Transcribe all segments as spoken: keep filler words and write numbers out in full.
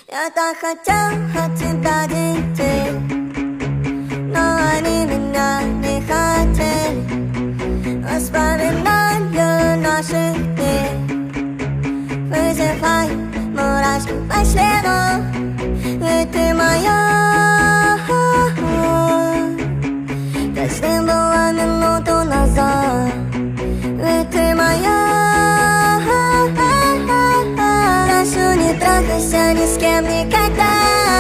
Я так хотел от тебя детей, но они меня не хотели. Воспоминания наших дней вызывай мурашки по следу. Ведь ты моя, точно была минуту назад. Ведь ты моя. Прошу, не трахайся ни с кем никогда.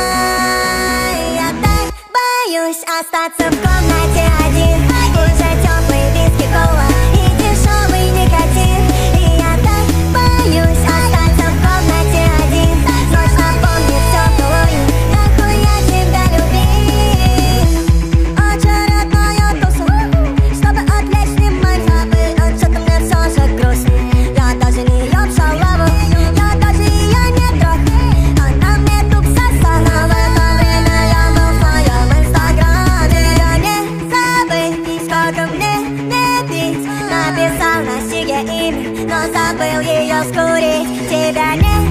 Я так боюсь остаться в комнате один. Уже теплый виски, кола и дешевый никотин. И я так боюсь остаться в комнате один. Ночь напомнит все былое, нахуй я тебя любил. Очередная туса, чтобы отвлечь внимание. Но что-то мне все же грустно. Я даже не еб шалаву, я даже ее не трогаю. Она мне туп сосала. В это время я был в своем инстаграме. Я не забыть, сколько мне не пить. Написал на сиге имя, но забыл ее скурить. Тебя не